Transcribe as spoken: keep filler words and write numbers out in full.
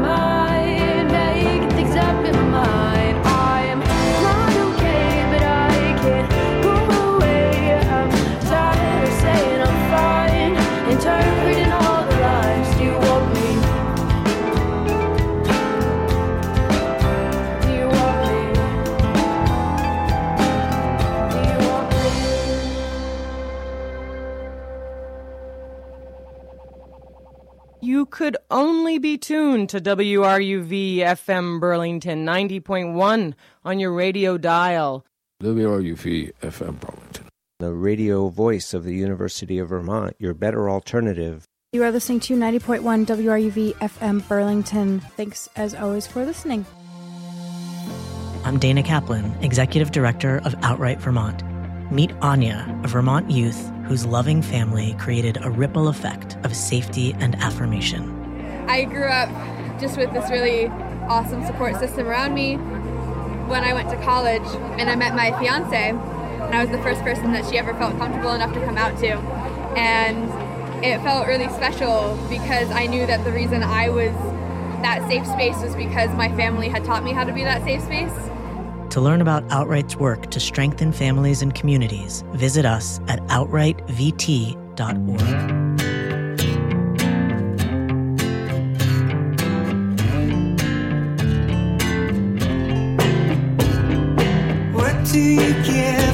mind, making things up in my mind. I'm not okay, but I can't go away. I'm tired of saying I'm fine, interpreting all the lies. Do you want me? Do you want me? Do you want me? You could only be tuned to W R U V F M Burlington ninety point one on your radio dial. W R U V F M Burlington. The radio voice of the University of Vermont, your better alternative. You are listening to ninety point one W R U V F M Burlington. Thanks, as always, for listening. I'm Dana Kaplan, Executive Director of Outright Vermont. Meet Anya, a Vermont youth whose loving family created a ripple effect of safety and affirmation. I grew up just with this really awesome support system around me. When I went to college and I met my fiance, and I was the first person that she ever felt comfortable enough to come out to. And it felt really special because I knew that the reason I was that safe space was because my family had taught me how to be that safe space. To learn about Outright's work to strengthen families and communities, visit us at outright v t dot org. What do you get